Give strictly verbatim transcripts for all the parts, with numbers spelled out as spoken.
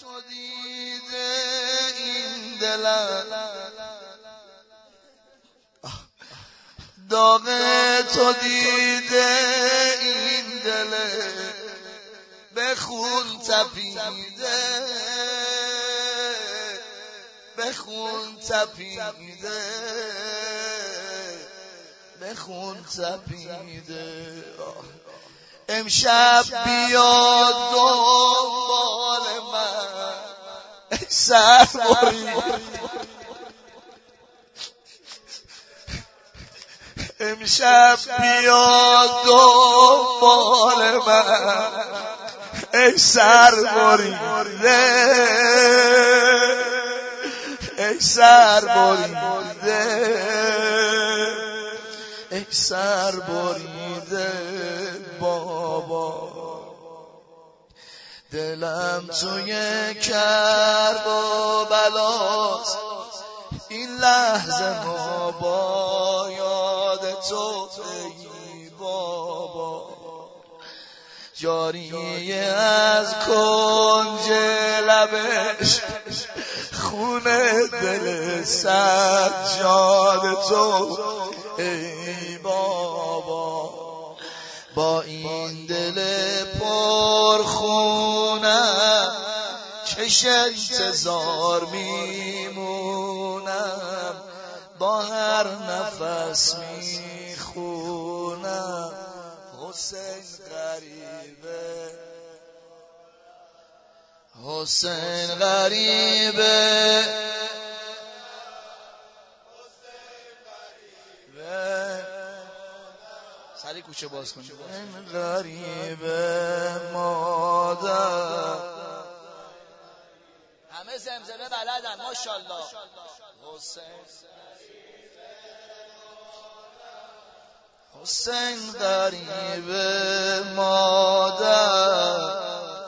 تو دیده این دلم، داغ تو دیده این دل به خون تپیده، به خون تپیده، به خون تپیده. امشب بیاد دنبال من ای سرباری، امشب بیاد دنبال من ای سربریده، ای سربریده، ای سربریده بابا. دلم توی کرب و بلاست این لحظه ما با یاد تو ای بابا. جاریه از کنج لبش خون دل سجاد تو ای بابا. با این دل پرخونم چش انتظار میمونم، با هر نفس میخونم حسین غریبه، حسین غریبه، سری کوچه باز کنید. حسین غریبه مادر، همه زمزمه بلدن ماشاءالله. حسین حسین غریبه مادر،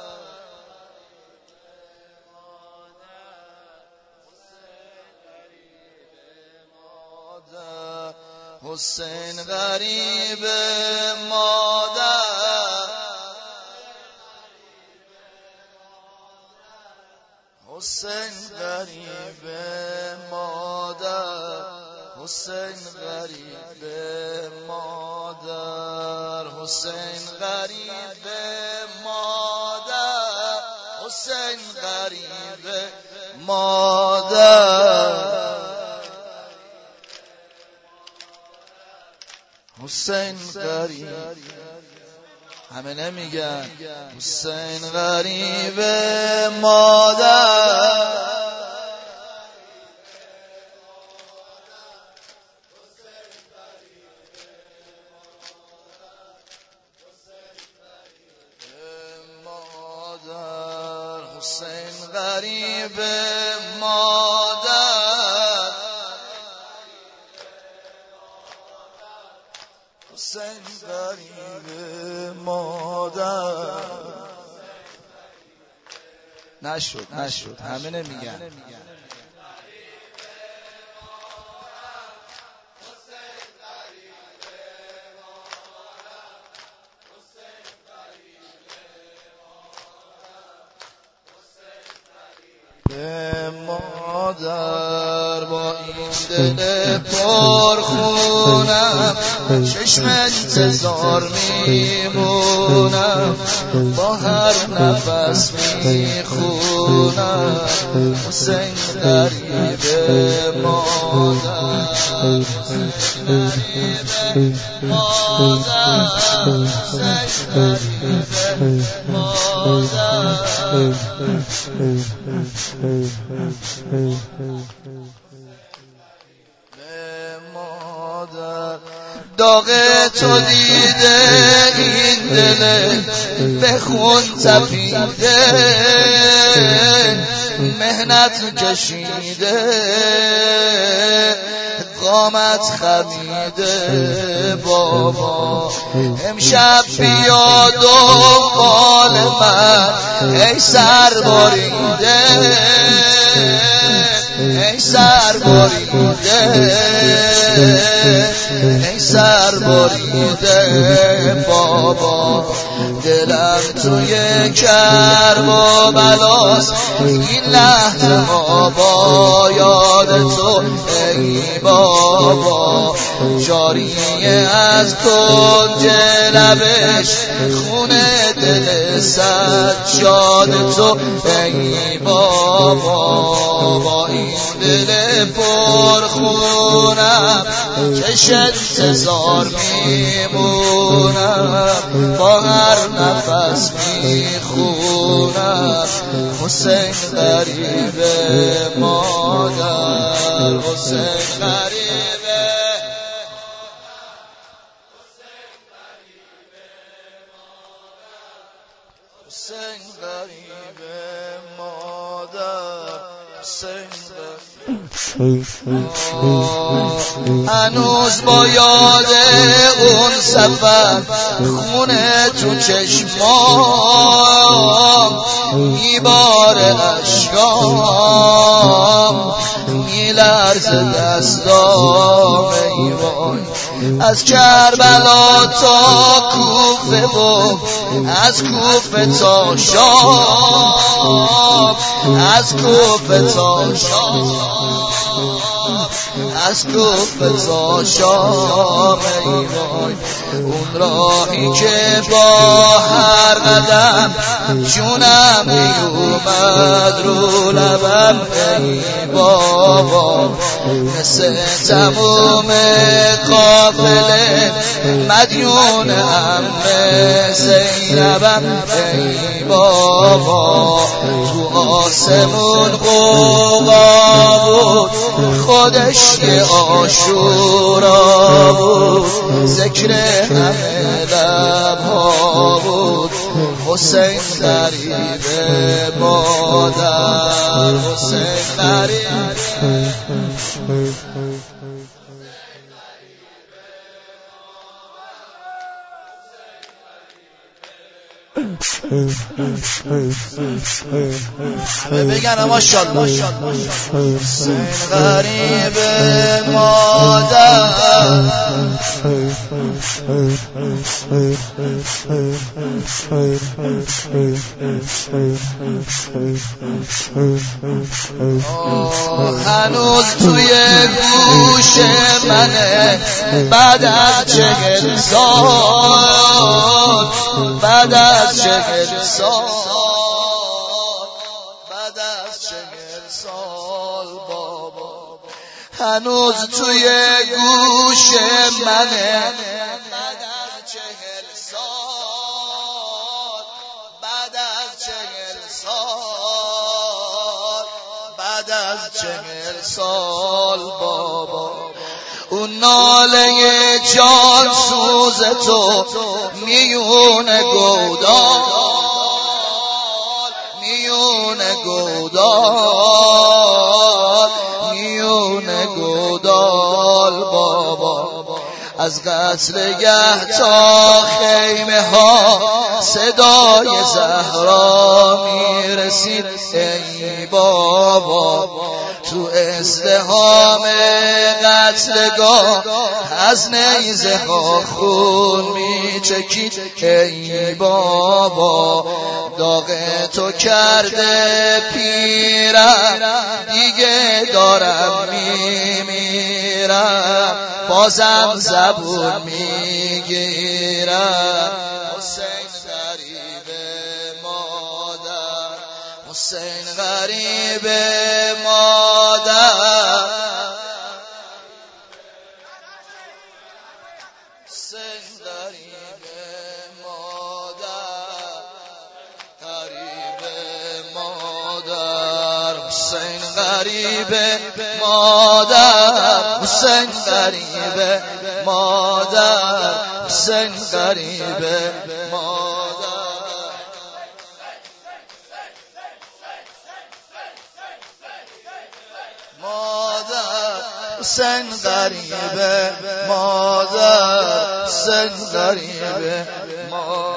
حسین غریب مادر، حسین غریب مادر، حسین غریب مادر، حسین غریب مادر، حسین غریب مادر، حسین غریب. همه نمیگن حسین غریب مادر، مادر، حسین غریب مادر، حسین غریب مادر. نشد نشد همه نمیگن. به مادر با این دل پرخونم چشم انتظار میمونم، با هر نفس میخونم حسین غریب مادر، حسین غریب مادر، حسین غریب مادر. مادر داغ تو دیده این دل به خون تپیده، مهنت کشیده قامت خمیده بابا. امشب بیا دنبال من ای سربریده، ای سربریده، ای سر بریده بابا، دلم توی کرب و بلاست این لحظه بابا، یاد تو ای بابا، جاریه از کنج لبش خونه دل سجاد تو ای بابا، با این دل پر خونم چش انتظار میمونم، با هر نفس میخونم حسین غریب مادر، حسین غریب حسین غریب مادر، حسین هنوز با یاد اون سفر خونه تو چشمام میباره اشکام، میلرزه دستام ای وای، از کربلا تا کوفه و از کوفه تا شام، از کوفه تا شام، از کوفه تا شام ای وای، اون راهی که با هر قدم جونم میومد رو لبم ای بابا، مثل تموم قافله مدیون عمه زینبم ای بابا، تو آسمون غوغا بود خودش یه عاشورا بود، ذکر همه لبها بود حسین غریب مادر، حسین غریب همه بگن ماشاءالله، حسین غریب مادر، هنوز توی گوش منه بعد از چهل سال، بعد از چهل سال، بعد از چهل سال بابا، هنوز توی گوش منه بعد از چهل سال، بعد از چهل سال، بعد از چهل سال بابا، اون ناله جان سوز تو میونه گودال، میونه گودال، میونه گودال بابا، از قتل گه تا خیمه ها صدای زهرا میرسید ای بابا، تو ازدحام قتلگاه از نیزه ها خون میچکید ای بابا، داغ تو کرده پیرم دیگه دارم میمیرم، بازم زبون میگیرم حسین غریب مادر، حسین غریب مادر، حسین غریب مادر، غریب مادر، حسین غریب مادر، حسین غریب مادر، حسین غریب مادر، حسین غریب مادر، حسین غریب مادر.